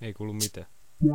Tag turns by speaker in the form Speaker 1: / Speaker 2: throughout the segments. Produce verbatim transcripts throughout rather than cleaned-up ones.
Speaker 1: Ei kuulu mitään.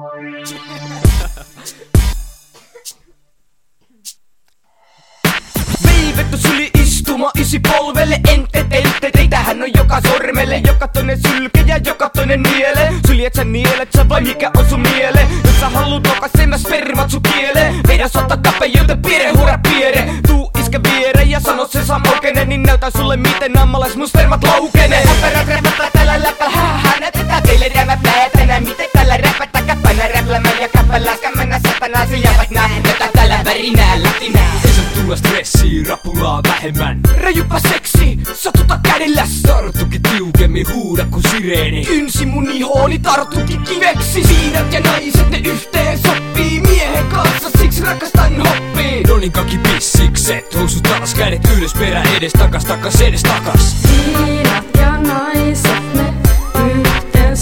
Speaker 2: Veivetty syli istuma isi polvelle. Ente tente teitähän on joka sormelle. Joka toinen sylke ja joka toinen niele. Syljet sä nielet sä vai mikä on sun miele? Jos sä haluut okaseen mä spermat sun kiele. Meidän sota kape joten piere hurra piere. Tuu iske viere ja sano se samokene. Niin näytän sulle miten ammalais mun spermat laukenee. Äpärät räpätää tällä läppäl hähä. Näytetään teille rämät päätänä. Miten tällä räpätää käppänä räplämään ja käppällä skämmänä satana. Se jäävät nää näytää tällä värinää lätinää.
Speaker 3: Ei saa tulla stressiä, rapulaa vähemmän.
Speaker 2: Räjypä seksi, satuta kädelläs.
Speaker 3: Tarttukin tiukemmin, huuda ku sireeni.
Speaker 2: Kynsi mun ihooni tarttukin kiveksi. Siinät ja naiset ne yhteen sopii. Miehen kanssa siksi rakastan hoppii.
Speaker 3: Nonin kaki pissikset, housut taas kädet ylös perä edes takas takas edes takas.
Speaker 4: Siinät ja naiset ne yhteen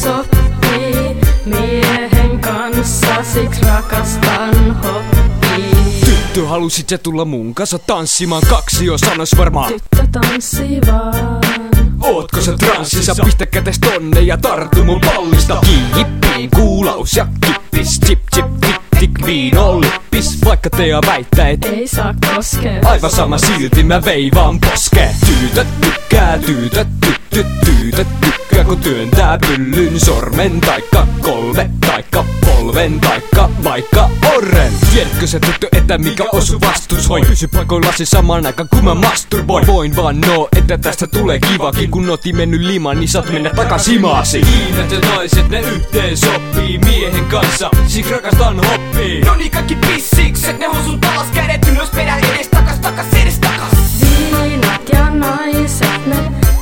Speaker 4: sopii. Miehen kanssa siksi rakastan hoppii.
Speaker 3: Tyttö halusit sä tulla mun kanssa tanssimaan? Kaksi jo sanois varmaan.
Speaker 4: Tyttö tanssi vaan.
Speaker 3: Ootko sä transsissa? Pistä kätes tonne ja tartu mun pallista. Kiippiin kuulaus ja kippis. Chip chip tik tik viino lippis. Vaikka Tea väittää et
Speaker 4: Ei saa koskea.
Speaker 3: aivan sama silti mä veivaan poskeen. Tyytöt tykkää, tyytöt tyttyt, tyytöt tykkää kun työntää pyllyn sormen. Taikka kolme, taikka polven, taikka vaikka orren. Tiedätkö sä tyttö, että mikä on sun vastus? Hoin pysy paikoillasi samaan aikaan kun mä masturboin. Voin vaan no, että tästä tulee kivakin. Kun oti mennyt limaan, niin saat mennä takas himaasi. Kiinat ja naiset ne yhteen sopii. Miehen kanssa, siksi rakastan hoppii.
Speaker 2: Noni kaikki pissikset, ne housut alas kädet ylös perä edes takas takas edes takas.
Speaker 4: Viinat ja naiset ne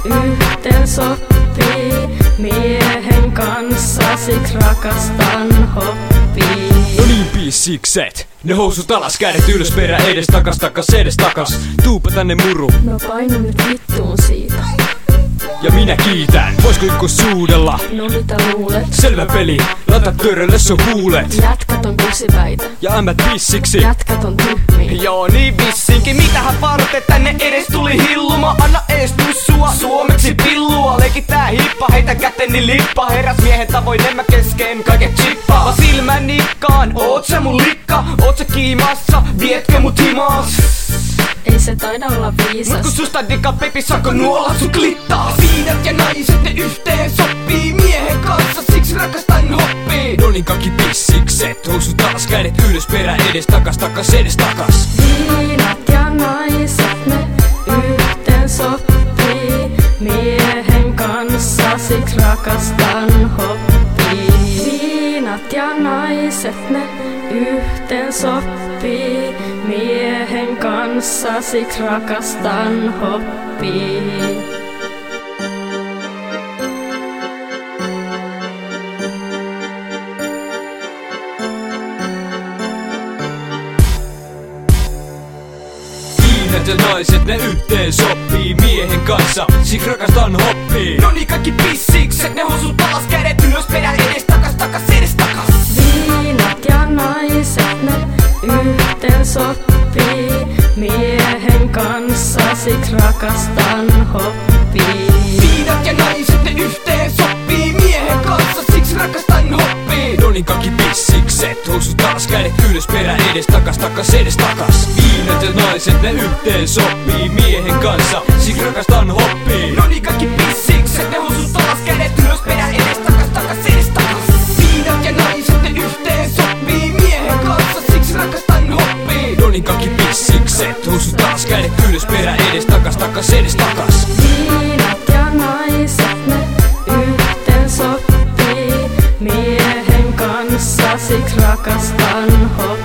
Speaker 4: yhteen sopii. Miehen kanssa siksi rakastan hoppii.
Speaker 3: No niin pissikset, ne housut alas kädet ylös perä edes takas takas edes takas. Tuupa tänne muru.
Speaker 4: No painu nyt vittuun siitä.
Speaker 3: Ja minä kiitän, voisko joku suudella?
Speaker 4: No mitä luulet?
Speaker 3: Selvä peli, laita törölle sun huulet.
Speaker 4: Jätkät on kusipäitä.
Speaker 3: Ja ämmät pissiksi.
Speaker 4: Jätkät on tyhmiä.
Speaker 2: Joo niin vissinkin, mitähän varten tänne edes tuli hilluma. Anna ees tussua, suomeksi pillua. Leikitää hippa, heitä käteni lippa. Heräs miehen tavoin en mä kesken kaiket chippaa. Mä silmän nikkaan, oot sä mun likka? Oot sä kiimassa, vietkö mut himaas?
Speaker 4: Ei se taida olla
Speaker 2: Mut kun
Speaker 4: viisas.
Speaker 2: susta dikka pepi, saanko nuolla sun klittaa? Siinät ja naiset ne yhteen sopii. Miehen kanssa siksi rakastan hoppii.
Speaker 3: Nonin kaki pissikset, housut taas kädet ylös perä edes takas takas edes takas.
Speaker 4: Viinat ja naiset ne yhteen sopii. Miehen kanssa siksi rakastan hoppii. Viinat ja naiset ne yhteen sopii. Miehen kanssa siksi rakastan hoppii.
Speaker 3: Kiinat ja naiset ne yhteen sopii. Miehen kanssa, siksi rakastan hoppii.
Speaker 2: Noni kaikki pissikset, ne housut alas kädet ylös perä edes takas takas edes takas.
Speaker 4: Viinat ja naiset ne yhteen sopii. Miehen kanssa siksi rakastan hoppii.
Speaker 2: Siinät ja naiset ne yhteen sopii. Miehen kanssa siksi rakastan hoppii.
Speaker 3: Nonin kaki pissikset, housut taas kädet ylös perä edes takas takas edes takas. Kiinat ja naiset ne yhteen sopii. Miehen kanssa, siksi rakastan hoppii.
Speaker 2: Noni kaikki pissikset, ne housut alas kädet ylös perä edes takas takas edes takas. Siinät ja naiset ne yhteen sopii. Miehen kanssa siksi rakastan hoppii.
Speaker 3: Nonin kaki pissikset, housut taas kädet ylös perä edes takas takas edes takas.
Speaker 4: Viinat ja naiset ne yhteen sopii. Miehen kanssa siksi rakastan hoppii.